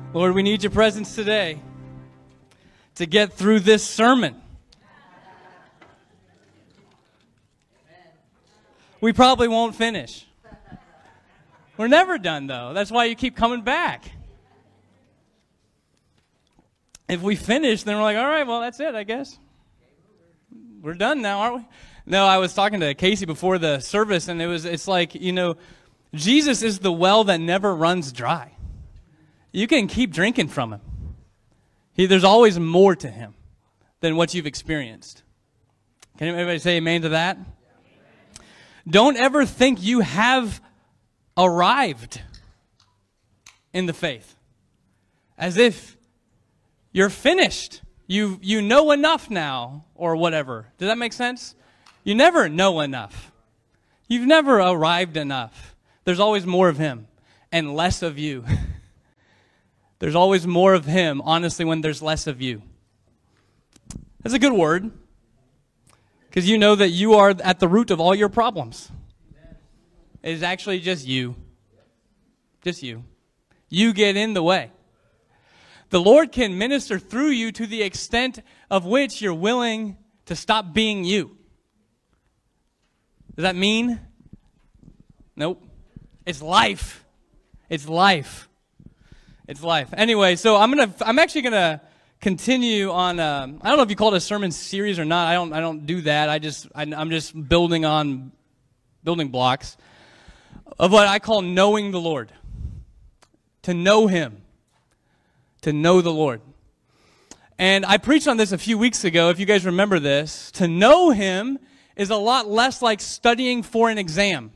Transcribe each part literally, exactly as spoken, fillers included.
Lord, we need your presence today to get through this sermon. We probably won't finish. We're never done, though. That's why you keep coming back. If we finish, then we're like, all right, well, that's it, I guess. We're done now, aren't we? No, I was talking to Casey before the service, and it was it's like, you know, Jesus is the well that never runs dry. You can keep drinking from him. He, there's always more to him than what you've experienced. Can anybody say amen to that? Don't ever think you have arrived in the faith. As if you're finished. You, you know enough now, or whatever. Does that make sense? You never know enough. You've never arrived enough. There's always more of him and less of you. There's always more of him, honestly, when there's less of you. That's a good word. Because you know that you are at the root of all your problems. It is actually just you. Just you. You get in the way. The Lord can minister through you to the extent of which you're willing to stop being you. Does that mean? Nope. It's life. It's life. It's life. Anyway, so I'm gonna. I'm actually gonna continue on. Um, I don't know if you call it a sermon series or not. I don't. I don't do that. I just. I, I'm just building on building blocks of what I call knowing the Lord. To know Him. To know the Lord. And I preached on this a few weeks ago. If you guys remember this, to know Him is a lot less like studying for an exam.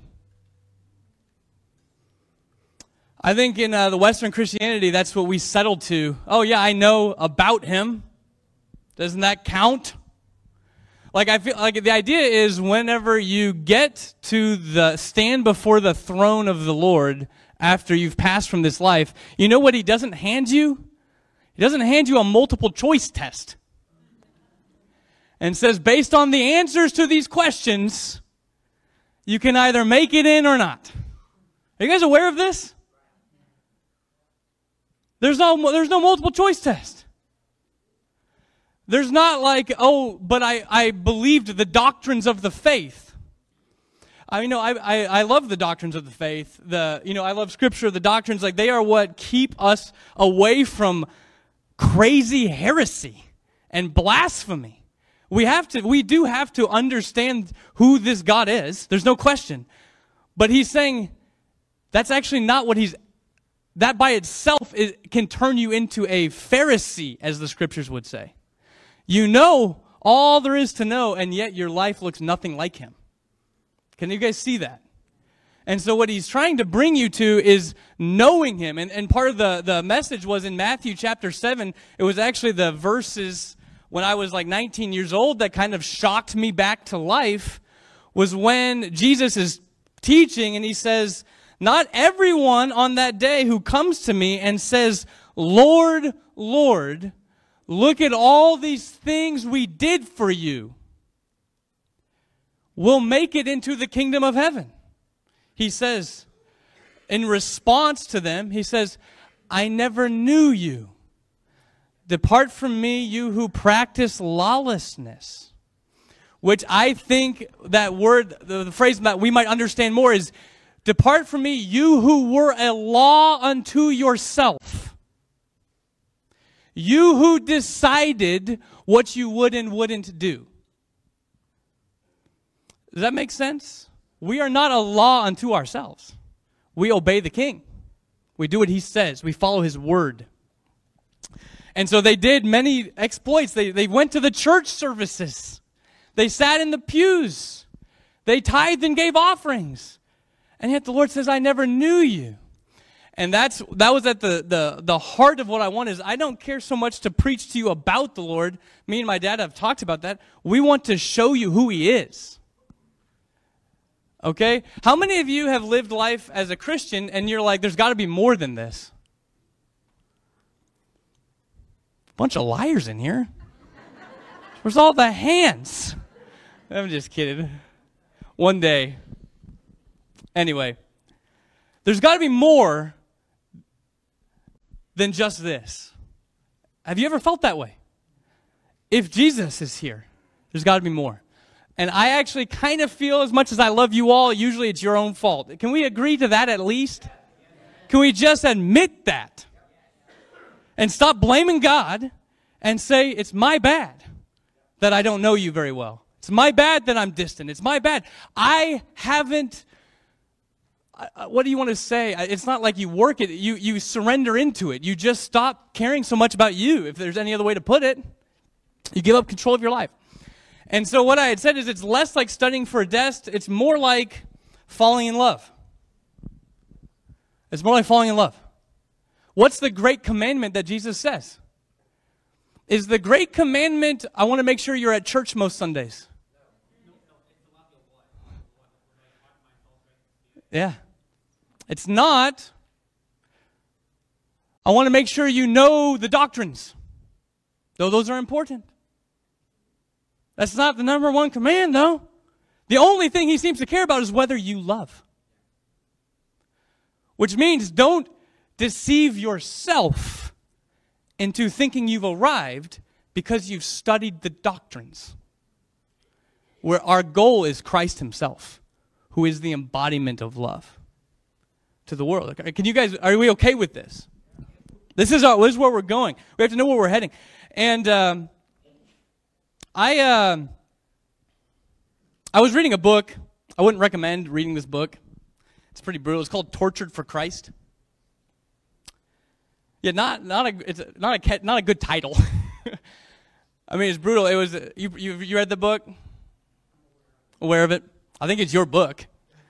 I think in uh, the Western Christianity, that's what we settled to. Oh, yeah, I know about him. Doesn't that count? Like, I feel like the idea is whenever you get to the stand before the throne of the Lord after you've passed from this life, you know what he doesn't hand you? He doesn't hand you a multiple choice test. And says, based on the answers to these questions, you can either make it in or not. Are you guys aware of this? There's no, there's no multiple choice test. There's not like, oh, but I, I believed the doctrines of the faith. I you know I, I I love the doctrines of the faith. The you know I love Scripture. The doctrines, like, they are what keep us away from crazy heresy and blasphemy. We have to we do have to understand who this God is. There's no question. But he's saying that's actually not what he's That by itself is, can turn you into a Pharisee, as the Scriptures would say. You know all there is to know, and yet your life looks nothing like him. Can you guys see that? And so what he's trying to bring you to is knowing him. And, and part of the, the message was in Matthew chapter seven. It was actually the verses when I was like nineteen years old that kind of shocked me back to life, was when Jesus is teaching and he says, not everyone on that day who comes to me and says, Lord, Lord, look at all these things we did for you, will make it into the kingdom of heaven. He says, in response to them, he says, I never knew you. Depart from me, you who practice lawlessness. Which I think that word, the, the phrase that we might understand more is, depart from me, you who were a law unto yourself. You who decided what you would and wouldn't do. Does that make sense? We are not a law unto ourselves. We obey the King. We do what he says. We follow his word. And so they did many exploits. They, they went to the church services. They sat in the pews. They tithed and gave offerings. And yet the Lord says, I never knew you. And that's that was at the, the, the heart of what I want is I don't care so much to preach to you about the Lord. Me and my dad have talked about that. We want to show you who he is. Okay? How many of you have lived life as a Christian and you're like, there's got to be more than this? Bunch of liars in here. Where's all the hands? I'm just kidding. One day. Anyway, there's got to be more than just this. Have you ever felt that way? If Jesus is here, there's got to be more. And I actually kind of feel, as much as I love you all, usually it's your own fault. Can we agree to that at least? Can we just admit that? And stop blaming God and say, it's my bad that I don't know you very well. It's my bad that I'm distant. It's my bad. I haven't, uh, what do you want to say? It's not like you work it. You, you surrender into it. You just stop caring so much about you, if there's any other way to put it. You give up control of your life. And so what I had said is it's less like studying for a test. It's more like falling in love. It's more like falling in love. What's the great commandment that Jesus says? Is the great commandment, I want to make sure you're at church most Sundays. Yeah. It's not, I want to make sure you know the doctrines. Though those are important. That's not the number one command, though. The only thing he seems to care about is whether you love. Which means don't deceive yourself into thinking you've arrived because you've studied the doctrines. Where our goal is Christ himself, who is the embodiment of love to the world. Can you guys, are we okay with this? This is, our, this is where we're going. We have to know where we're heading. And um, I, uh, I was reading a book. I wouldn't recommend reading this book. It's pretty brutal. It's called Tortured for Christ. Yeah, not not a it's not a not a good title. I mean, it's brutal. It was you you you read the book? Aware of it? I think it's your book.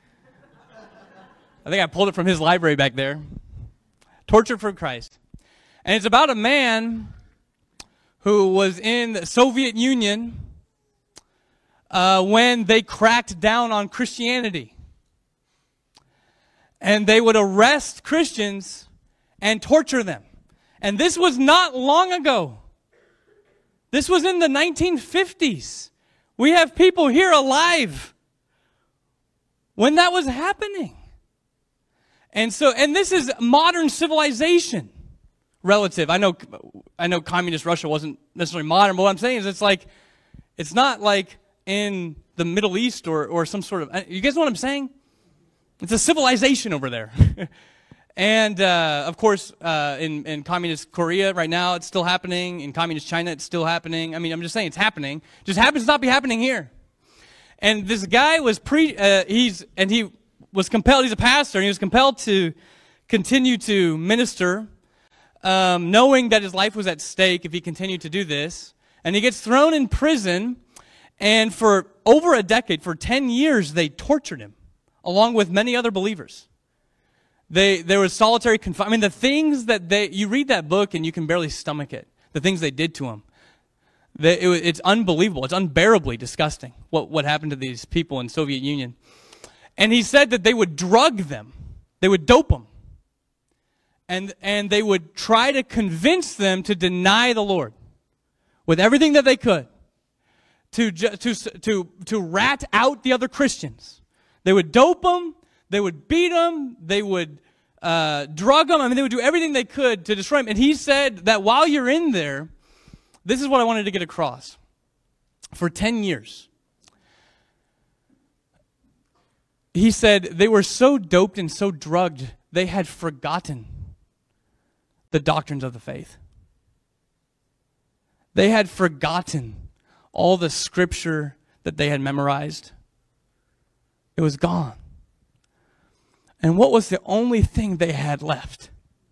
I think I pulled it from his library back there. Tortured for Christ. And it's about a man who was in the Soviet Union uh, when they cracked down on Christianity. And they would arrest Christians and torture them. And this was not long ago. This was in the nineteen fifties. We have people here alive when that was happening. And so, and this is modern civilization relative. I know, I know communist Russia wasn't necessarily modern, but what I'm saying is it's like, it's not like in the Middle East or, or some sort of, you guys know what I'm saying? It's a civilization over there. And, uh, of course, uh, in, in communist Korea right now, it's still happening. In communist China, it's still happening. I mean, I'm just saying it's happening. It just happens to not be happening here. And this guy was pre, uh, he's, and he was compelled, he's a pastor, and he was compelled to continue to minister, um, knowing that his life was at stake if he continued to do this. And he gets thrown in prison, and for over a decade, for ten years, they tortured him, along with many other believers. They, there was solitary confinement. I mean, the things that they, you read that book and you can barely stomach it. The things they did to him. They, it, it's unbelievable. It's unbearably disgusting what, what happened to these people in Soviet Union. And he said that they would drug them. They would dope them. And, and they would try to convince them to deny the Lord with everything that they could. To, to, to, to rat out the other Christians. They would dope them. They would beat them. They would uh, drug them. I mean, they would do everything they could to destroy him. And he said that while you're in there, this is what I wanted to get across. For ten years, he said they were so doped and so drugged, they had forgotten the doctrines of the faith. They had forgotten all the scripture that they had memorized. It was gone. And what was the only thing they had left?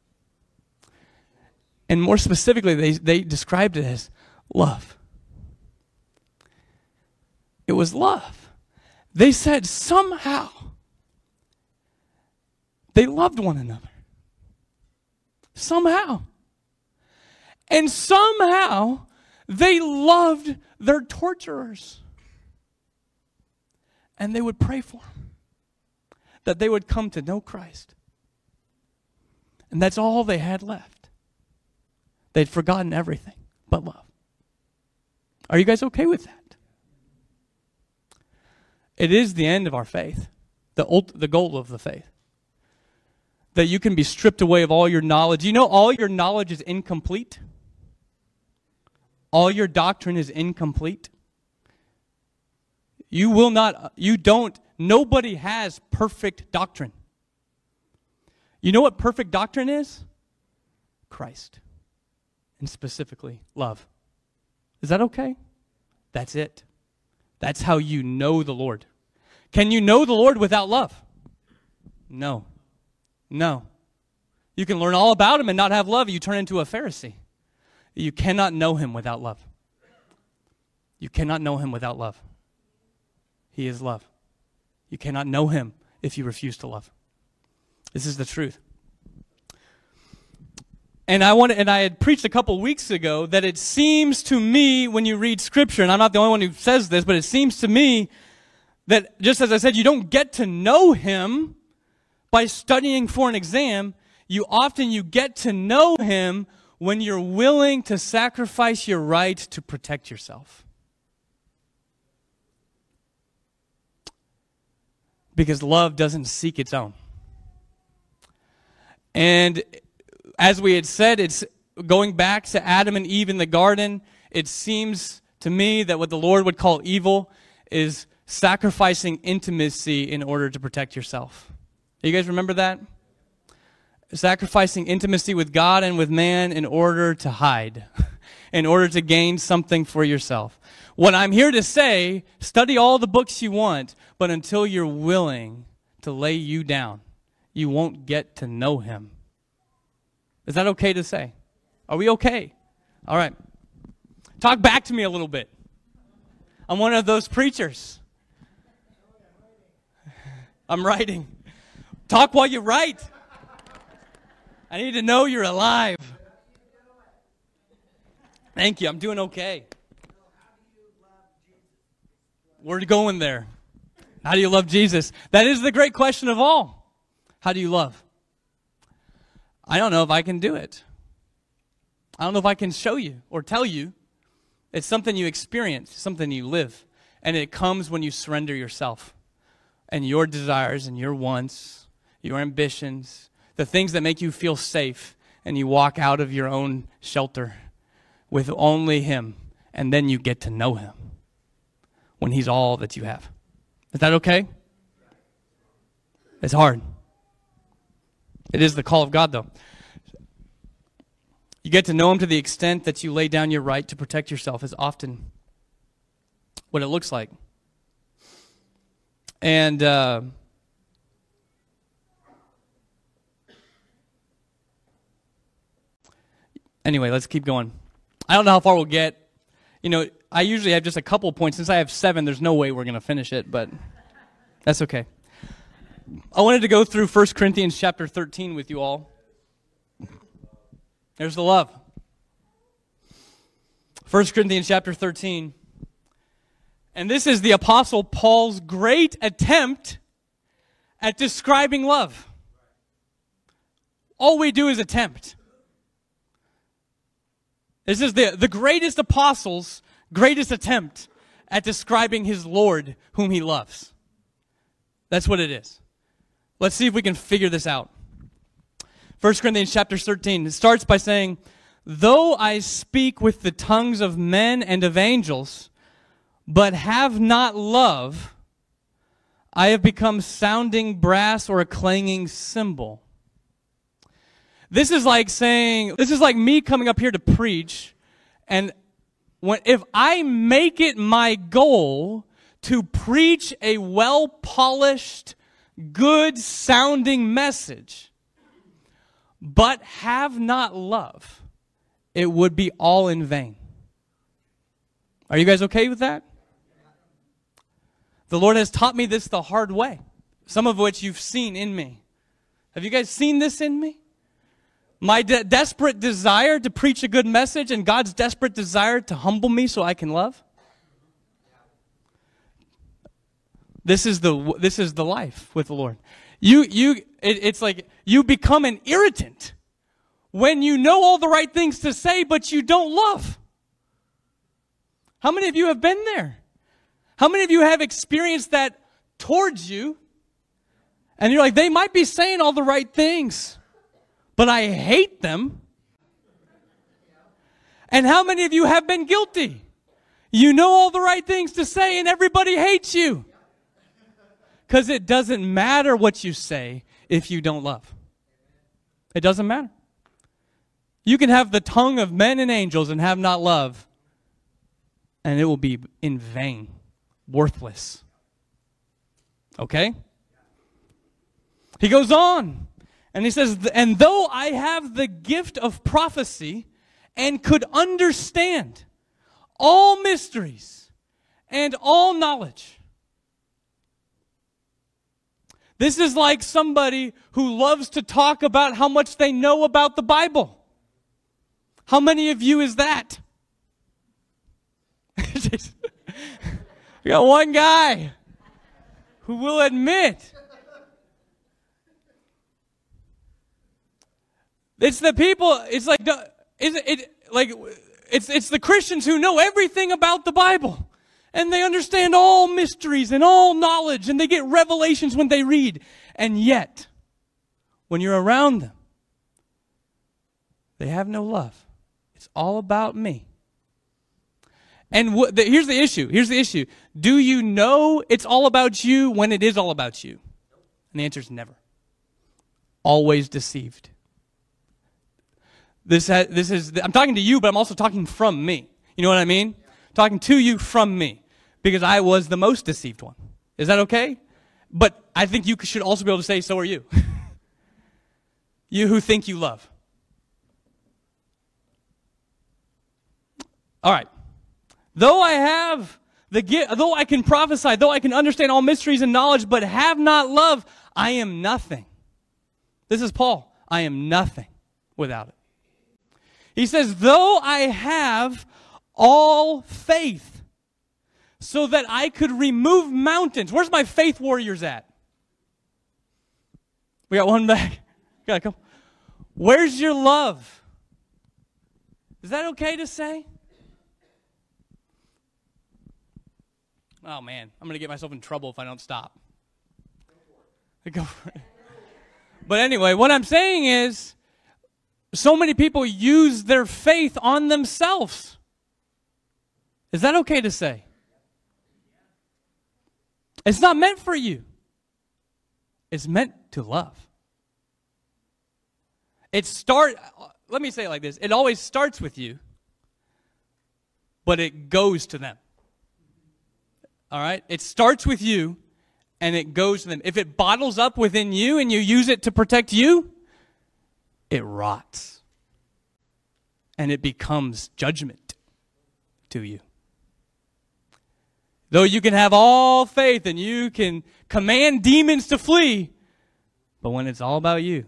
And more specifically, they, they described it as love. It was love. They said somehow they loved one another. Somehow. And somehow they loved their torturers. And they would pray for them. That they would come to know Christ. And that's all they had left. They'd forgotten everything but love. Are you guys okay with that? It is the end of our faith. The, ult- the goal of the faith. that you can be stripped away of all your knowledge. You know all your knowledge is incomplete? All your doctrine is incomplete. You will not, you don't, nobody has perfect doctrine. You know what perfect doctrine is? Christ. And specifically, love. Is that okay? That's it. That's how you know the Lord. Can you know the Lord without love? No. No. You can learn all about him and not have love. You turn into a Pharisee. You cannot know him without love. You cannot know him without love. He is love. You cannot know him if you refuse to love. This is the truth. And I wanted, and I had preached a couple weeks ago that it seems to me when you read Scripture, and I'm not the only one who says this, but it seems to me that just as I said, you don't get to know him by studying for an exam. You often you get to know him when you're willing to sacrifice your right to protect yourself. Because love doesn't seek its own. And as we had said, it's going back to Adam and Eve in the garden. It seems to me that what the Lord would call evil is sacrificing intimacy in order to protect yourself. You guys remember that? Sacrificing intimacy with God and with man in order to hide, in order to gain something for yourself. What I'm here to say, study all the books you want, but until you're willing to lay you down, you won't get to know him. Is that okay to say? Are we okay? All right. Talk back to me a little bit. I'm one of those preachers. I'm writing. Talk while you write. I need to know you're alive. Thank you. I'm doing okay. We're going there. How do you love Jesus? That is the great question of all. How do you love? I don't know if I can do it. I don't know if I can show you or tell you. It's something you experience, something you live. And it comes when you surrender yourself and your desires and your wants, your ambitions, the things that make you feel safe, and you walk out of your own shelter with only him, and then you get to know him when he's all that you have. Is that okay? It's hard. It is the call of God, though. You get to know him to the extent that you lay down your right to protect yourself is often what it looks like. And uh, anyway, let's keep going. I don't know how far we'll get. You know, I usually have just a couple points. Since I have seven, there's no way we're going to finish it, but that's okay. I wanted to go through First Corinthians chapter thirteen with you all. There's the love. First Corinthians chapter thirteen. And this is the Apostle Paul's great attempt at describing love. All we do is attempt. This is the, the greatest apostle's greatest attempt at describing his Lord whom he loves. That's what it is. Let's see if we can figure this out. First Corinthians chapter thirteen, it starts by saying, though I speak with the tongues of men and of angels, but have not love, I have become sounding brass or a clanging cymbal. This is like saying, this is like me coming up here to preach, and when if I make it my goal to preach a well-polished, good-sounding message, but have not love, it would be all in vain. Are you guys okay with that? The Lord has taught me this the hard way, some of which you've seen in me. Have you guys seen this in me? My de- desperate desire to preach a good message and God's desperate desire to humble me so I can love. This is the this is the life with the Lord. You you it, it's like you become an irritant when you know all the right things to say, but you don't love. How many of you have been there? How many of you have experienced that towards you? And you're like, they might be saying all the right things, but I hate them. And how many of you have been guilty? You know all the right things to say and everybody hates you. Because it doesn't matter what you say if you don't love. It doesn't matter. You can have the tongue of men and angels and have not love, and it will be in vain, worthless. Okay? He goes on, and he says, and though I have the gift of prophecy and could understand all mysteries and all knowledge. This is like somebody who loves to talk about how much they know about the Bible. How many of you is that? We got one guy who will admit. It's the people, it's like, is it like, it's it's the Christians who know everything about the Bible. And they understand all mysteries and all knowledge, and they get revelations when they read. And yet, when you're around them, they have no love. It's all about me. And wh- the, here's the issue. Here's the issue. Do you know it's all about you when it is all about you? And the answer is never. Always deceived. This ha- this is. I'm talking to you, but I'm also talking from me. You know what I mean? Talking to you from me, because I was the most deceived one. Is that okay? But I think you should also be able to say, so are you. You who think you love. All right. Though I have the gift, though I can prophesy, though I can understand all mysteries and knowledge, but have not love, I am nothing. This is Paul. I am nothing without it. He says, though I have all faith, so that I could remove mountains. Where's my faith warriors at? We got one back. Got a couple. Where's your love? Is that okay to say? Oh man, I'm going to get myself in trouble if I don't stop. Go for it. But anyway, what I'm saying is, so many people use their faith on themselves. Is that okay to say? It's not meant for you. It's meant to love. It start. Let me say it like this. It always starts with you, but it goes to them. All right? It starts with you, and it goes to them. If it bottles up within you and you use it to protect you, it rots. And it becomes judgment to you. Though you can have all faith and you can command demons to flee, but when it's all about you,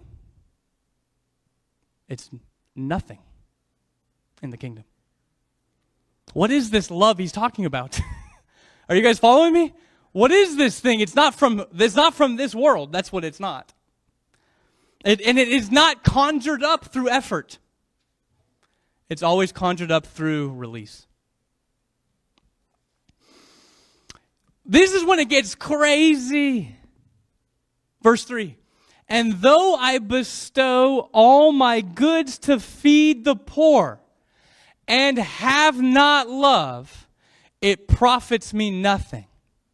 it's nothing in the kingdom. What is this love he's talking about? Are you guys following me? What is this thing? It's not from it's not from this world. That's what it's not. It, and it is not conjured up through effort. It's always conjured up through release. This is when it gets crazy. Verse three. And though I bestow all my goods to feed the poor and have not love, it profits me nothing.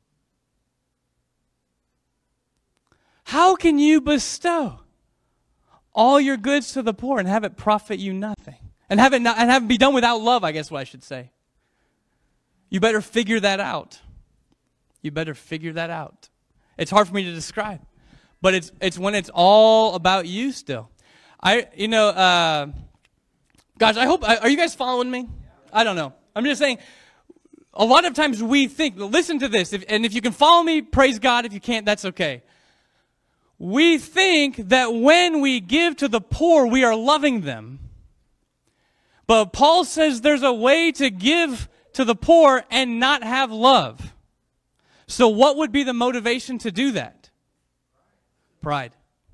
How can you bestow all your goods to the poor and have it profit you nothing? And have it not, and have it be done without love, I guess what I should say. You better figure that out. You better figure that out. It's hard for me to describe. But it's it's when it's all about you still. I, you know, uh, gosh, I hope, are you guys following me? I don't know. I'm just saying, a lot of times we think, listen to this, if, and if you can follow me, praise God. If you can't, that's okay. We think that when we give to the poor, we are loving them. But Paul says there's a way to give to the poor and not have love. So what would be the motivation to do that? Pride.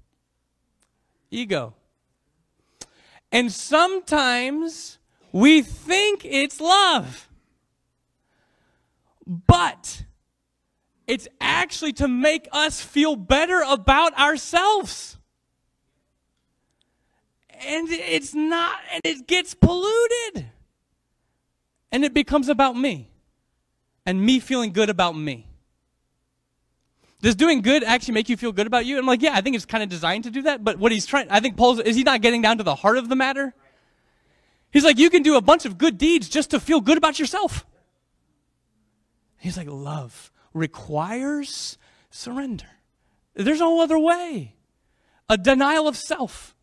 Ego. And sometimes we think it's love. But It's actually to make us feel better about ourselves. And it's not, and it gets polluted. And it becomes about me. And me feeling good about me. Does doing good actually make you feel good about you? I'm like, yeah, I think it's kind of designed to do that. But what he's trying, I think Paul's, is he not getting down to the heart of the matter? He's like, you can do a bunch of good deeds just to feel good about yourself. He's like, love requires surrender. There's no other way. A denial of self.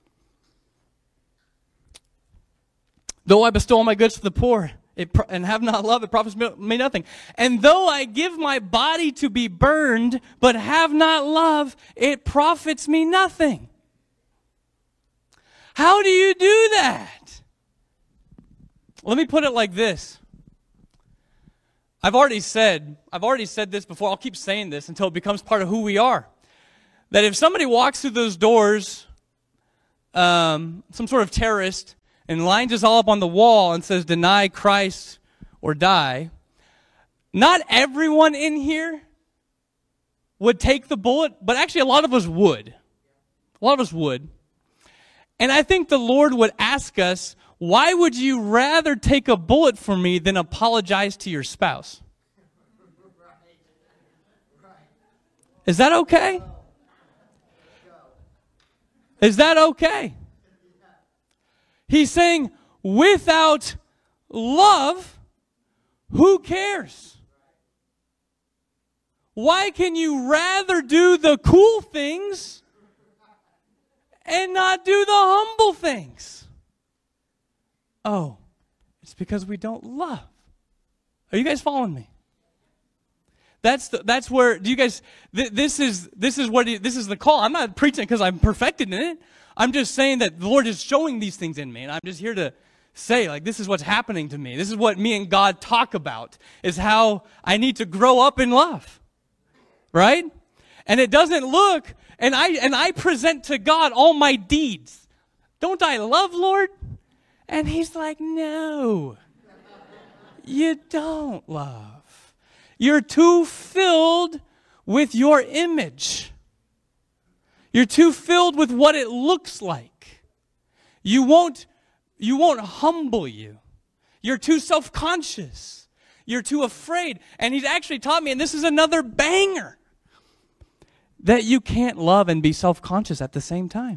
Though I bestow all my goods to the poor, It, and have not love, it profits me nothing. And though I give my body to be burned, but have not love, it profits me nothing. How do you do that? Let me put it like this. I've already said, I've already said this before. I'll keep saying this until it becomes part of who we are. That if somebody walks through those doors, um, some sort of terrorist, and lines us all up on the wall and says, deny Christ or die, not everyone in here would take the bullet, but actually a lot of us would. A lot of us would. And I think the Lord would ask us, why would you rather take a bullet for me than apologize to your spouse? Is that okay? Is that okay? He's saying, without love, who cares? Why can you rather do the cool things and not do the humble things? Oh, it's because we don't love. Are you guys following me? That's the, that's where, do you guys, th- this is, this is what, it, this is the call. I'm not preaching because I'm perfected in it. I'm just saying that the Lord is showing these things in me, and I'm just here to say, like, this is what's happening to me. This is what me and God talk about, is how I need to grow up in love, right? And it doesn't look, and I and I present to God all my deeds. Don't I love, Lord? And he's like, no, you don't love. You're too filled with your image. You're too filled with what it looks like. You won't, you won't humble you. You're too self-conscious. You're too afraid. And he's actually taught me, and this is another banger, that you can't love and be self-conscious at the same time.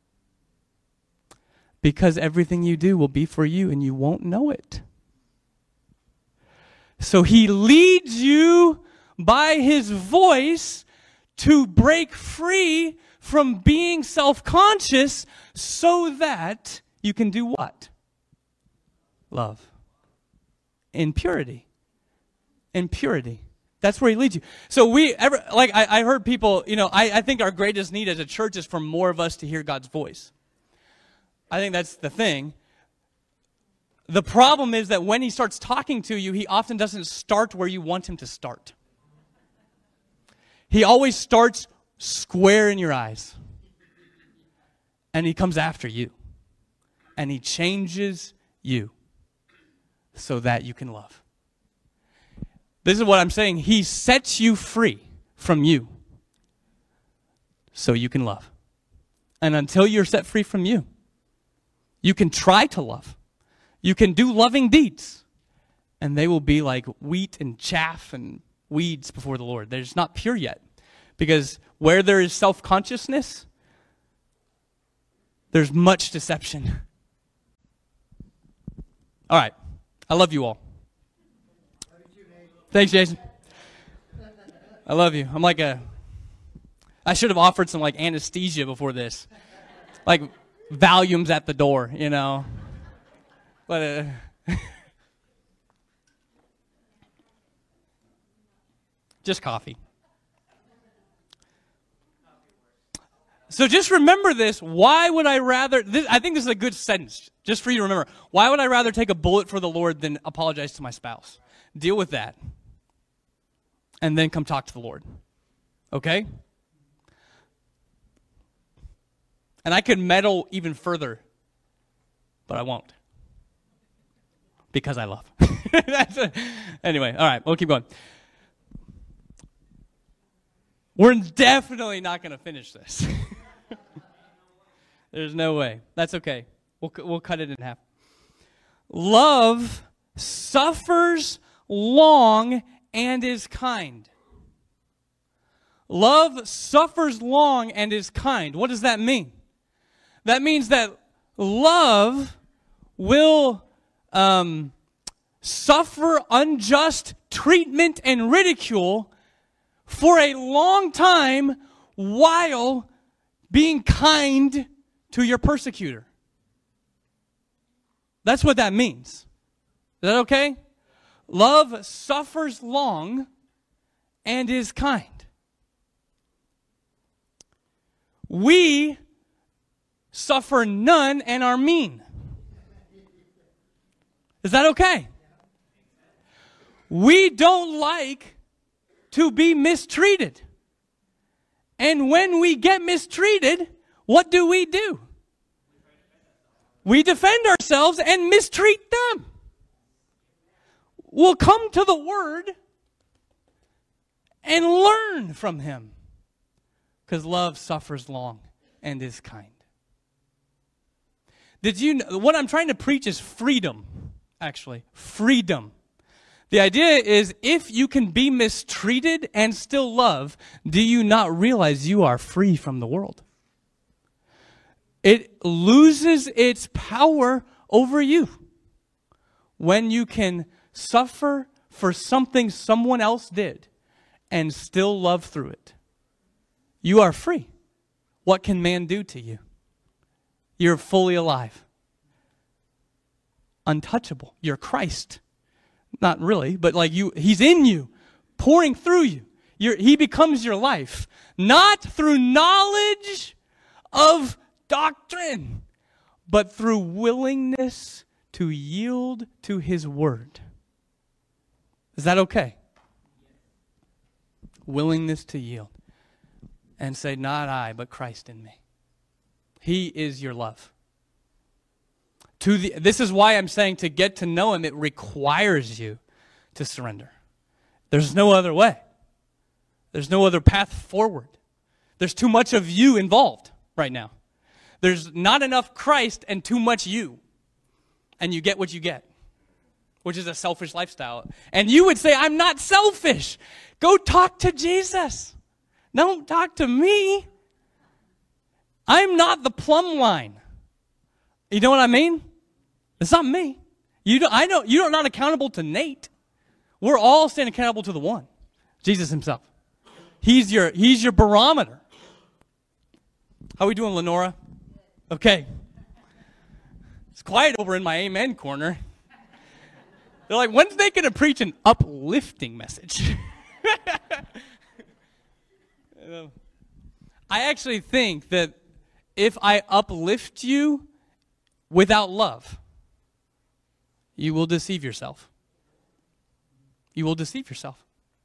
Because everything you do will be for you and you won't know it. So he leads you by his voice to break free from being self-conscious so that you can do what? Love. In purity. In purity. That's where he leads you. So we, ever, like I, I heard people, you know, I, I think our greatest need as a church is for more of us to hear God's voice. I think that's the thing. The problem is that when he starts talking to you, he often doesn't start where you want him to start. He always starts square in your eyes. And he comes after you. And he changes you so that you can love. This is what I'm saying. He sets you free from you so you can love. And until you're set free from you, you can try to love. You can do loving deeds. And they will be like wheat and chaff and weeds before the Lord. They're just not pure yet. Because where there is self-consciousness, there's much deception. All right. I love you all. Thanks, Jason. I love you. I'm like a, I should have offered some like anesthesia before this. Like Valium's at the door, you know. But, uh, just coffee. So just remember this. Why would I rather, this, I think this is a good sentence, just for you to remember. Why would I rather take a bullet for the Lord than apologize to my spouse? Deal with that. And then come talk to the Lord. Okay? And I could meddle even further, but I won't. Because I love. That's a, anyway, all right, we'll keep going. We're definitely not going to finish this. There's no way. That's okay. We'll we'll cut it in half. Love suffers long and is kind. Love suffers long and is kind. What does that mean? That means that love will um, suffer unjust treatment and ridicule for a long time while being kind to your persecutor. That's what that means. Is that okay? Love suffers long and is kind. We suffer none and are mean. Is that okay? We don't like to be mistreated. And when we get mistreated, what do we do? We defend ourselves and mistreat them. We'll come to the Word and learn from Him. Because love suffers long and is kind. Did you know, what I'm trying to preach is freedom, actually. Freedom. The idea is if you can be mistreated and still love, do you not realize you are free from the world? It loses its power over you when you can suffer for something someone else did and still love through it. You are free. What can man do to you? You're fully alive. Untouchable. You're Christ. Not really, but like you, He's in you, pouring through you. You're, he becomes your life. Not through knowledge of doctrine, but through willingness to yield to His word. Is that okay? Willingness to yield. And say, not I, but Christ in me. He is your love. To the, this is why I'm saying to get to know Him, it requires you to surrender. There's no other way. There's no other path forward. There's too much of you involved right now. There's not enough Christ and too much you. And you get what you get, which is a selfish lifestyle. And you would say, I'm not selfish. Go talk to Jesus. Don't talk to me. I'm not the plumb line. You know what I mean? It's not me. You don't, I know you're not accountable to Nate. We're all standing accountable to the one, Jesus Himself. He's your He's your barometer. How are we doing, Lenora? Okay. It's quiet over in my amen corner. They're like, when's they going to preach an uplifting message? I actually think that if I uplift you without love, you will deceive yourself. You will deceive yourself.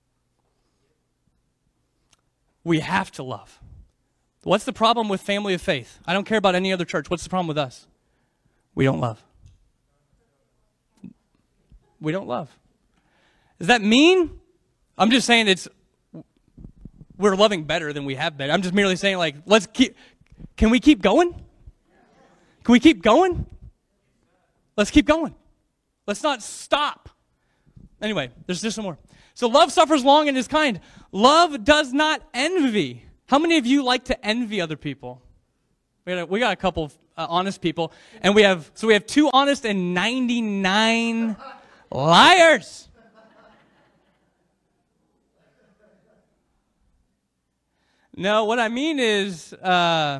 We have to love. What's the problem with Family of Faith? I don't care about any other church. What's the problem with us? We don't love. We don't love. Does that mean? I'm just saying it's we're loving better than we have been. I'm just merely saying, like, let's keep, can we keep going? Can we keep going? Let's keep going. Let's not stop. Anyway, there's just some more. So love suffers long and is kind. Love does not envy. How many of you like to envy other people? We got a, we got a couple of uh, honest people. And we have, so we have two honest and ninety-nine liars. No, what I mean is, uh,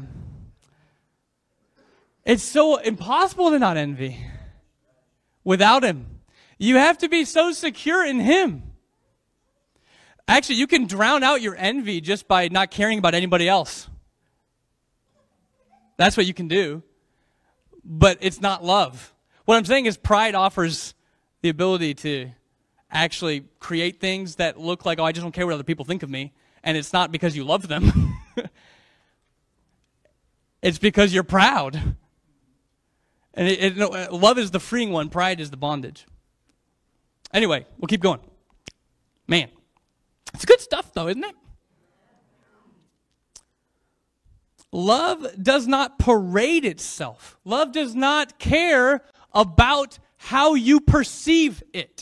it's so impossible to not envy without Him. You have to be so secure in Him. Actually, you can drown out your envy just by not caring about anybody else. That's what you can do. But it's not love. What I'm saying is pride offers the ability to actually create things that look like, oh, I just don't care what other people think of me. And it's not because you love them. It's because you're proud. And it, it, no, love is the freeing one. Pride is the bondage. Anyway, we'll keep going. Man, it's good stuff, though, isn't it? Love does not parade itself. Love does not care about how you perceive it.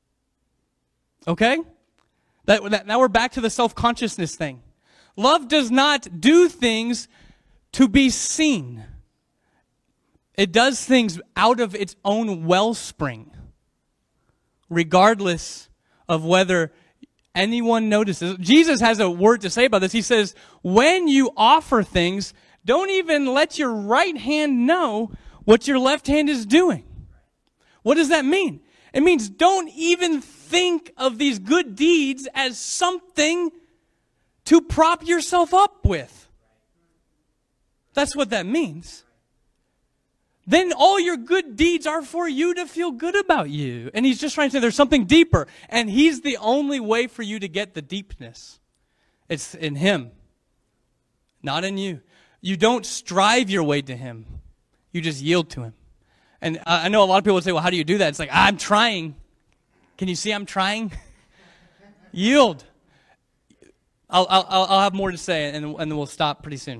Okay? That, that, now we're back to the self-consciousness thing. Love does not do things to be seen. It does things out of its own wellspring, regardless of whether anyone notices. Jesus has a word to say about this. He says, when you offer things, don't even let your right hand know what your left hand is doing. What does that mean? It means don't even think of these good deeds as something to prop yourself up with. That's what that means. Then all your good deeds are for you to feel good about you. And he's just trying to say there's something deeper. And he's the only way for you to get the deepness. It's in him, not in you. You don't strive your way to him. You just yield to him. And I know a lot of people would say, well, how do you do that? It's like, I'm trying. Can you see I'm trying? Yield. I'll, I'll, I'll have more to say, and, and then we'll stop pretty soon.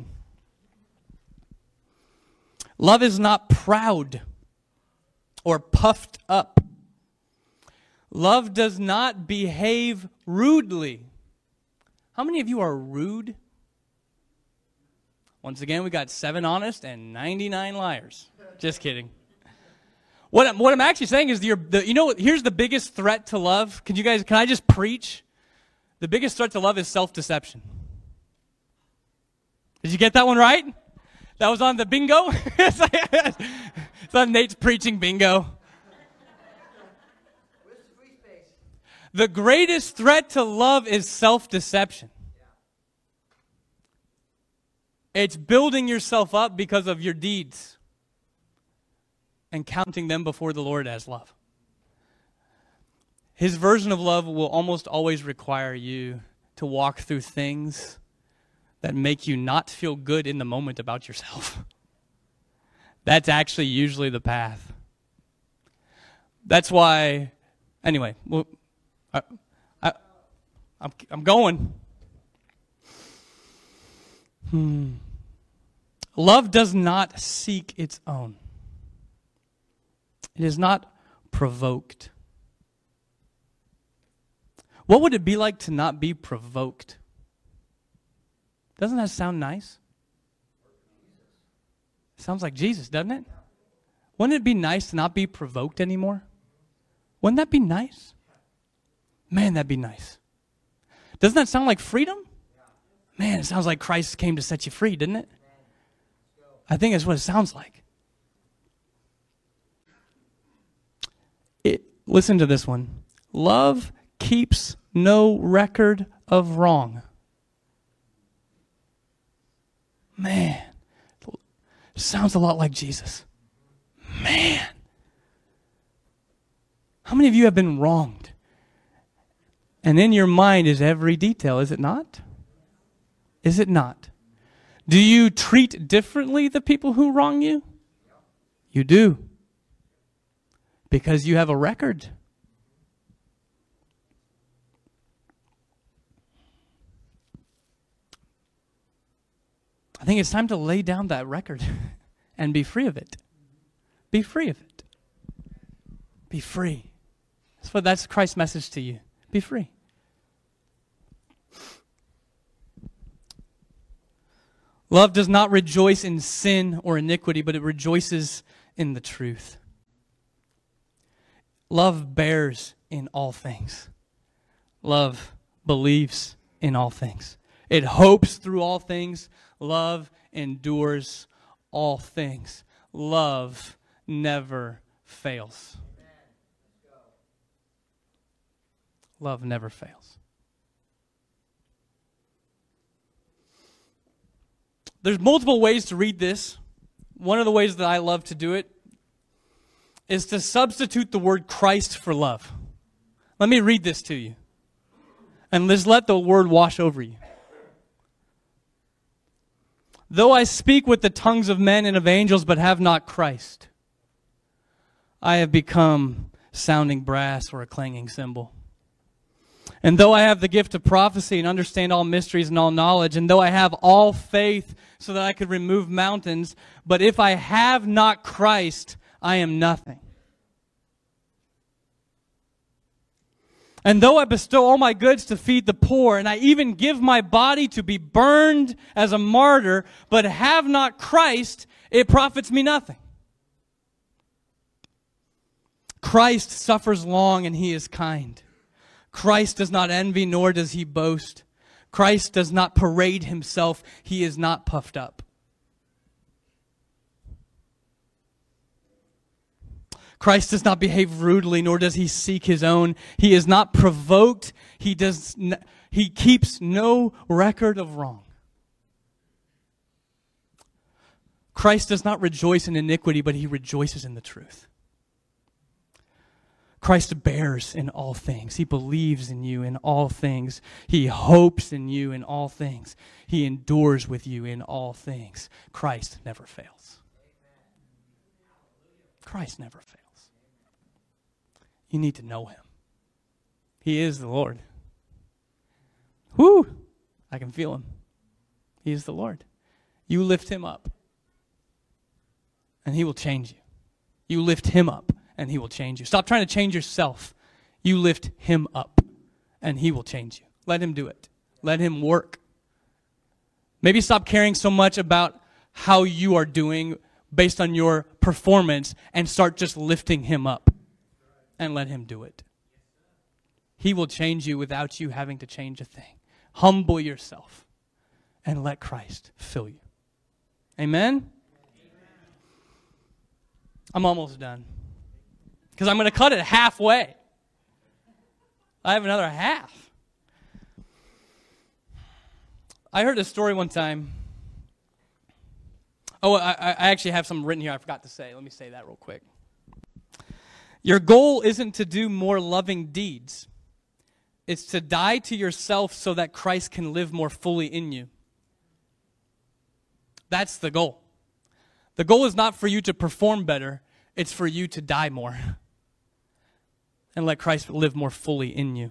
Love is not proud or puffed up. Love does not behave rudely. How many of you are rude? Once again, we got seven honest and ninety-nine liars. Just kidding. What I'm, what I'm actually saying is, the, the, you know, here's the biggest threat to love. Can you guys, can I just preach? The biggest threat to love is self-deception. Did you get that one right? That was on the bingo? It's on Nate's preaching bingo. The greatest threat to love is self-deception. It's building yourself up because of your deeds and counting them before the Lord as love. His version of love will almost always require you to walk through things that make you not feel good in the moment about yourself. That's actually usually the path. That's why, anyway, well, I, I, I'm, I'm going. Hmm. Love does not seek its own. It is not provoked. What would it be like to not be provoked? Doesn't that sound nice? Sounds like Jesus, doesn't it? Wouldn't it be nice to not be provoked anymore? Wouldn't that be nice? Man, that'd be nice. Doesn't that sound like freedom? Man, it sounds like Christ came to set you free, didn't it? I think that's what it sounds like. It, listen to this one. Love keeps no record of wrong. Man, sounds a lot like Jesus. Man. How many of you have been wronged? And in your mind is every detail, is it not? Is it not? Do you treat differently the people who wrong you? You do. Because you have a record. I think it's time to lay down that record and be free of it. Be free of it. Be free. That's what that's Christ's message to you. Be free. Love does not rejoice in sin or iniquity, but it rejoices in the truth. Love bears in all things. Love believes in all things. It hopes through all things. Love endures all things. Love never fails. Love never fails. There's multiple ways to read this. One of the ways that I love to do it is to substitute the word Christ for love. Let me read this to you. And let's let the word wash over you. Though I speak with the tongues of men and of angels, but have not Christ, I have become sounding brass or a clanging cymbal. And though I have the gift of prophecy and understand all mysteries and all knowledge, and though I have all faith so that I could remove mountains, but if I have not Christ, I am nothing. And though I bestow all my goods to feed the poor, and I even give my body to be burned as a martyr, but have not Christ, it profits me nothing. Christ suffers long and he is kind. Christ does not envy, nor does he boast. Christ does not parade himself. He is not puffed up. Christ does not behave rudely, nor does he seek his own. He is not provoked. He does n- he keeps no record of wrong. Christ does not rejoice in iniquity, but he rejoices in the truth. Christ bears in all things. He believes in you in all things. He hopes in you in all things. He endures with you in all things. Christ never fails. Christ never fails. You need to know him. He is the Lord. Whoo! I can feel him. He is the Lord. You lift him up, and he will change you. You lift him up, and he will change you. Stop trying to change yourself. You lift him up, and he will change you. Let him do it. Let him work. Maybe stop caring so much about how you are doing based on your performance and start just lifting him up and let him do it. He will change you without you having to change a thing. Humble yourself and let Christ fill you. Amen? I'm almost done. Because I'm going to cut it halfway. I have another half. I heard a story one time. Oh, I, I actually have some written here I forgot to say. Let me say that real quick. Your goal isn't to do more loving deeds. It's to die to yourself so that Christ can live more fully in you. That's the goal. The goal is not for you to perform better. It's for you to die more and let Christ live more fully in you.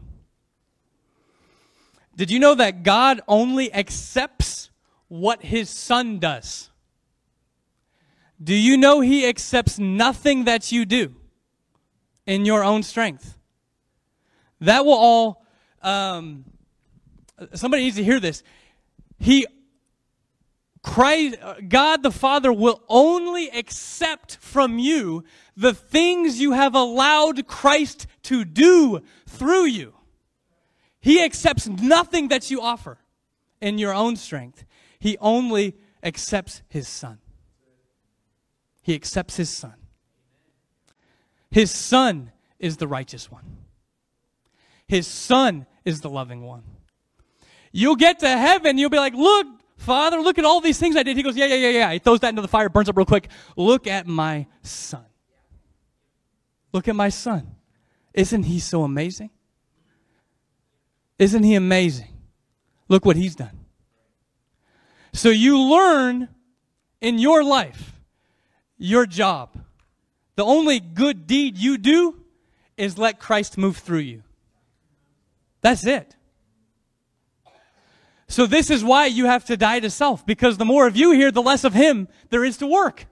Did you know that God only accepts what his Son does? Do you know he accepts nothing that you do in your own strength? That will all, um, somebody needs to hear this. He, Christ, God the Father will only accept from you the things you have allowed Christ to do through you. He accepts nothing that you offer in your own strength. He only accepts his Son. He accepts his Son. His Son is the righteous one. His Son is the loving one. You'll get to heaven, you'll be like, look, Father, look at all these things I did. He goes, yeah, yeah, yeah, yeah. He throws that into the fire, burns up real quick. Look at my Son. Look at my Son. Isn't he so amazing? Isn't he amazing? Look what he's done. So you learn in your life, your job, the only good deed you do is let Christ move through you. That's it. So this is why you have to die to self, because the more of you here, the less of him there is to work.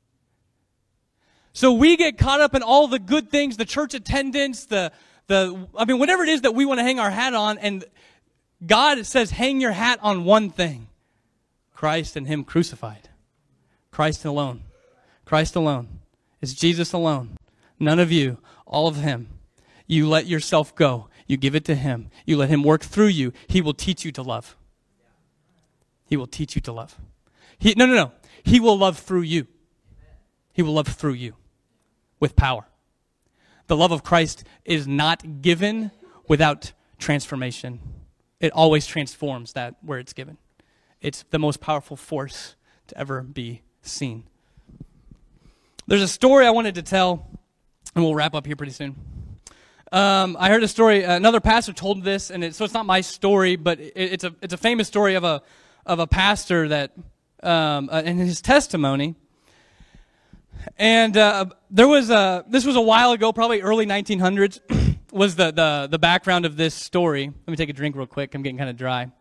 So we get caught up in all the good things, the church attendance, the, the I mean, whatever it is that we want to hang our hat on, and God says, hang your hat on one thing. Christ and him crucified. Christ alone. Christ alone. It's Jesus alone. None of you. All of him. You let yourself go. You give it to him. You let him work through you. He will teach you to love. He will teach you to love. He, no, no, no. He will love through you. He will love through you with power. The love of Christ is not given without transformation. It always transforms that where it's given. It's the most powerful force to ever be seen. There's a story I wanted to tell, and we'll wrap up here pretty soon. Um, I heard a story. Another pastor told this, and it, so it's not my story, but it, it's a it's a famous story of a of a pastor that um, uh, in his testimony. And uh, there was a this was a while ago, probably early nineteen hundreds. was the, the, the background of this story. Let me take a drink real quick. I'm getting kind of dry.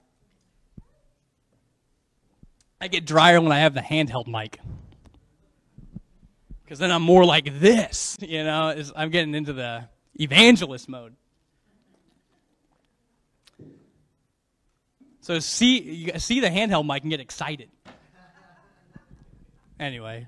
I get drier when I have the handheld mic. Because then I'm more like this, you know. Is I'm getting into the evangelist mode. So see, you see the handheld mic and get excited. Anyway.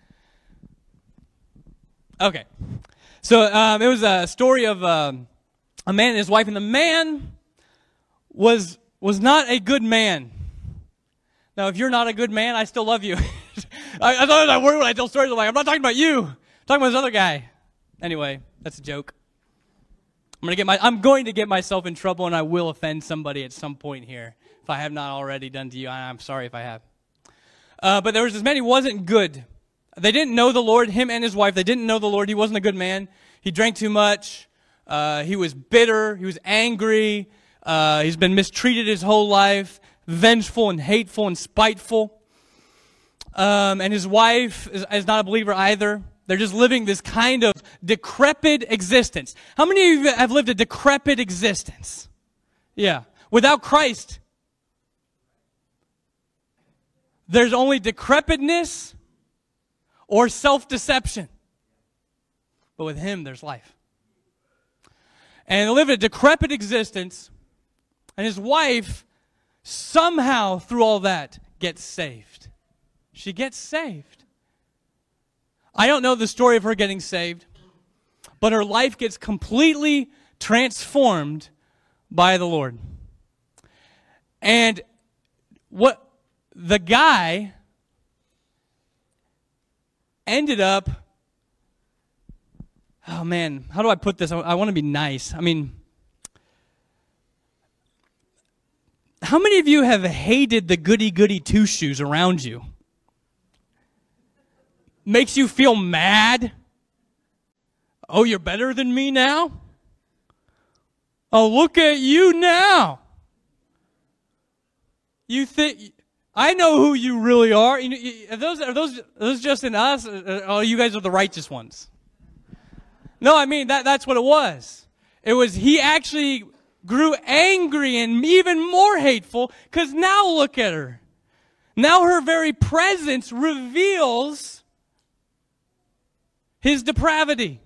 Okay. So um, it was a story of um, a man and his wife, and the man was was not a good man. Now, if you're not a good man, I still love you. I, I thought I worry when I tell stories. I'm like, I'm not talking about you. I'm talking about this other guy. Anyway, that's a joke. I'm gonna get my. I'm going to get myself in trouble, and I will offend somebody at some point here if I have not already done to you. I'm sorry if I have. Uh, but there was this man. He wasn't good. They didn't know the Lord. Him and his wife. They didn't know the Lord. He wasn't a good man. He drank too much. Uh, he was bitter. He was angry. Uh, he's been mistreated his whole life. Vengeful and hateful and spiteful. Um, and his wife is, is not a believer either. They're just living this kind of decrepit existence. How many of you have lived a decrepit existence? Yeah. Without Christ, there's only decrepitness or self-deception. But with him, there's life. And they live a decrepit existence, and his wife somehow, through all that, gets saved. She gets saved. I don't know the story of her getting saved, but her life gets completely transformed by the Lord. And what the guy ended up, oh man, how do I put this? I, I want to be nice. I mean, how many of you have hated the goody-goody two-shoes around you? Makes you feel mad? Oh, you're better than me now? Oh, look at you now. You think, I know who you really are. You know, are those, are those, are those just in us? Oh, you guys are the righteous ones. No, I mean, that, that's what it was. It was, he actually grew angry and even more hateful, because now look at her. Now her very presence reveals his depravity.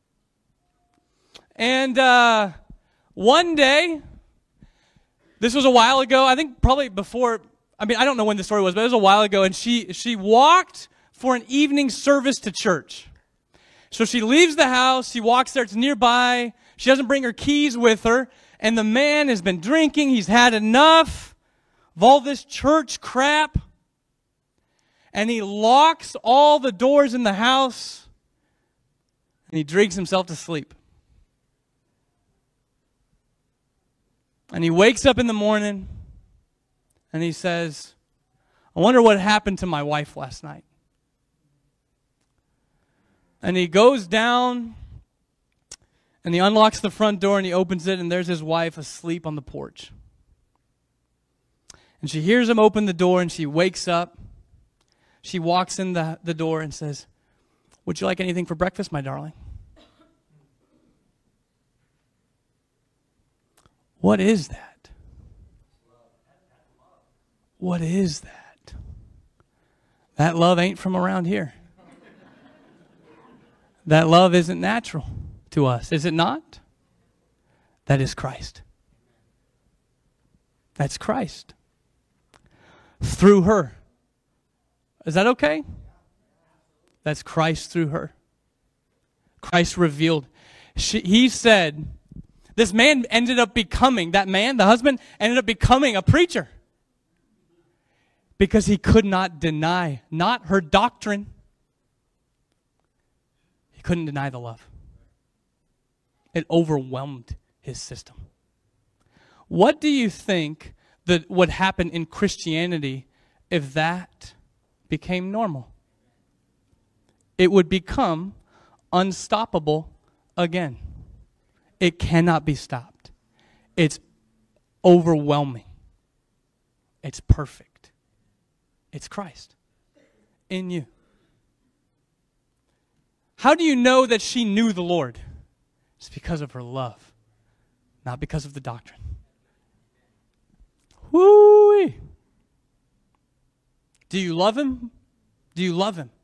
And uh, one day, this was a while ago, I think probably before, I mean, I don't know when the story was, but it was a while ago, and she, she walked for an evening service to church. So she leaves the house, she walks there, it's nearby, she doesn't bring her keys with her, and the man has been drinking, he's had enough of all this church crap, and he locks all the doors in the house, and he drinks himself to sleep. And he wakes up in the morning, and he says, I wonder what happened to my wife last night. And he goes down, and he unlocks the front door, and he opens it, and there's his wife asleep on the porch. And she hears him open the door, and she wakes up. She walks in the, the door and says, would you like anything for breakfast, my darling? What is that? What is that? That love ain't from around here. That love isn't natural to us, is it not? That is Christ. That's Christ. Through her. Is that okay? That's Christ through her. Christ revealed. She, he said, this man ended up becoming, that man, the husband, ended up becoming a preacher. Because he could not deny, not her doctrine. He couldn't deny the love. It overwhelmed his system. What do you think that would happen in Christianity if that became normal? It would become unstoppable again. It cannot be stopped. It's overwhelming. It's perfect. It's Christ in you. How do you know that she knew the Lord? It's because of her love. not because of the doctrine. Woo-wee. Do you love him? Do you love him?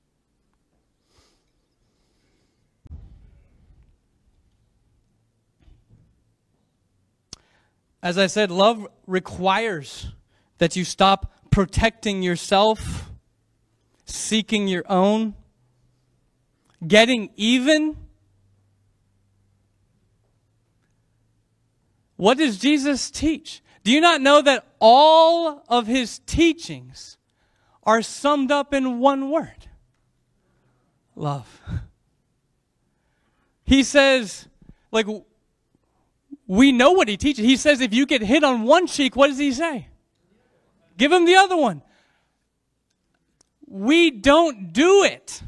As I said, love requires that you stop protecting yourself, seeking your own, getting even. What does Jesus teach? Do you not know that all of his teachings are summed up in one word? Love. He says, like, we know what he teaches. He says if you get hit on one cheek, what does he say? Give him the other one. We don't do it.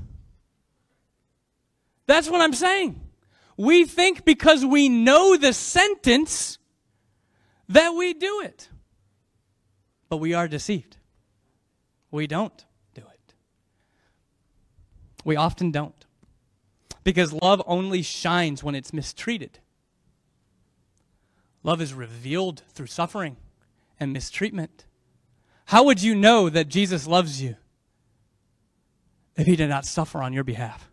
That's what I'm saying. We think because we know the sentence that we do it. But we are deceived. We don't do it. We often don't. Because love only shines when it's mistreated. Love is revealed through suffering and mistreatment. How would you know that Jesus loves you if he did not suffer on your behalf?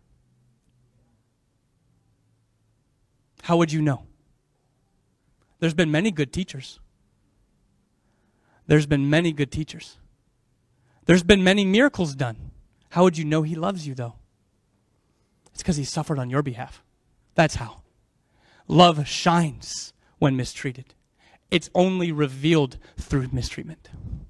How would you know? There's been many good teachers. There's been many good teachers. There's been many miracles done. How would you know he loves you, though? It's because he suffered on your behalf. That's how. Love shines when mistreated. It's only revealed through mistreatment.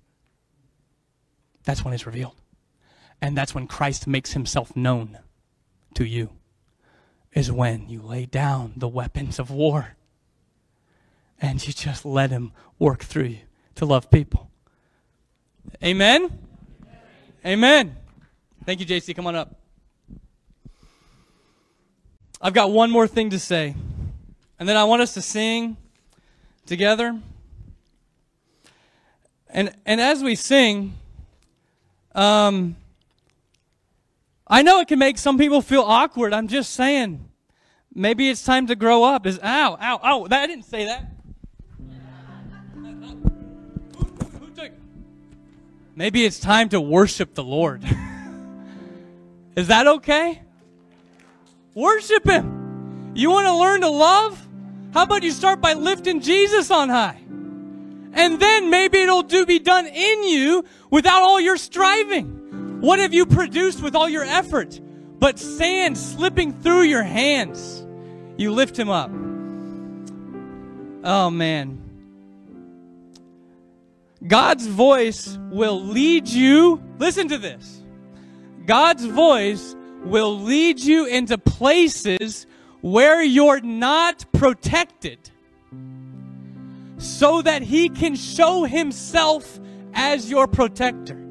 That's when it's revealed. And that's when Christ makes himself known to you, is when you lay down the weapons of war and you just let him work through you to love people. Amen? Amen. Amen. Thank you, J C. Come on up. I've got one more thing to say. And then I want us to sing together. And and as we sing, um, I know it can make some people feel awkward. I'm just saying, maybe it's time to grow up. Is ow, ow, ow. That, I didn't say that. Who, who, who took? Maybe it's time to worship the Lord. Is that okay? Worship him. You want to learn to love? How about you start by lifting Jesus on high? And then maybe it'll do be done in you without all your striving. What have you produced with all your effort? But sand slipping through your hands. You lift him up. Oh, man. God's voice will lead you. Listen to this. God's voice will lead you into places where you're not protected, so that he can show himself as your protector.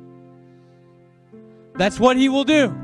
That's what he will do.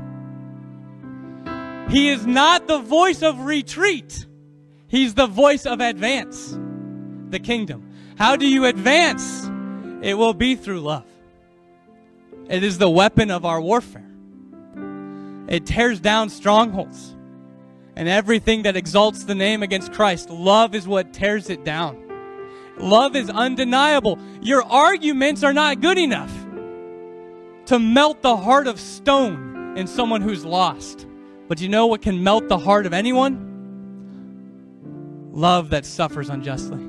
He is not the voice of retreat. He's the voice of advance, the kingdom. How do you advance? It will be through love. It is the weapon of our warfare. It tears down strongholds and everything that exalts the name against Christ. Love is what tears it down. Love is undeniable. Your arguments are not good enough to melt the heart of stone in someone who's lost. But you know what can melt the heart of anyone? Love that suffers unjustly.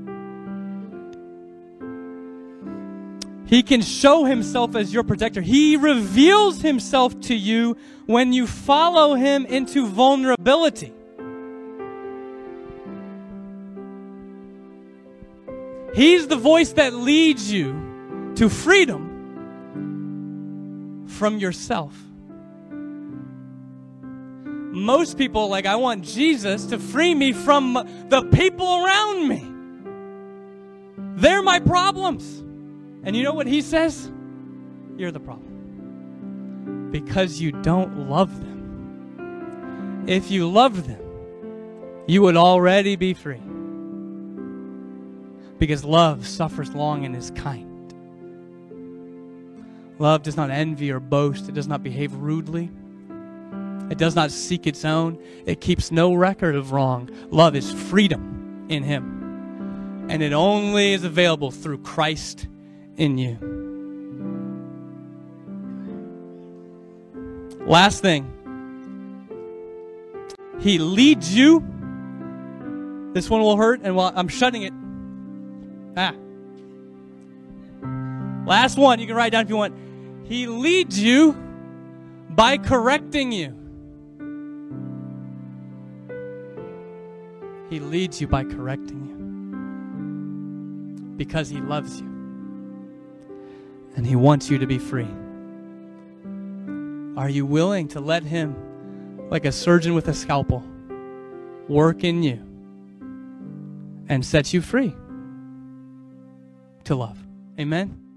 He can show himself as your protector. He reveals himself to you when you follow him into vulnerability. He's the voice that leads you to freedom from yourself. Most people, like, I want Jesus to free me from the people around me. They're my problems. And you know what he says? You're the problem. Because you don't love them. If you loved them, you would already be free. Because love suffers long and is kind. Love does not envy or boast. It does not behave rudely. It does not seek its own. It keeps no record of wrong. Love is freedom. in him. And it only is available through Christ in you. Last thing. He leads you. This one will hurt, and while I'm shutting it. Ah. Last one, you can write down if you want. He leads you by correcting you. He leads you by correcting you. Because he loves you. And he wants you to be free. Are you willing to let him, like a surgeon with a scalpel, work in you and set you free to love? Amen?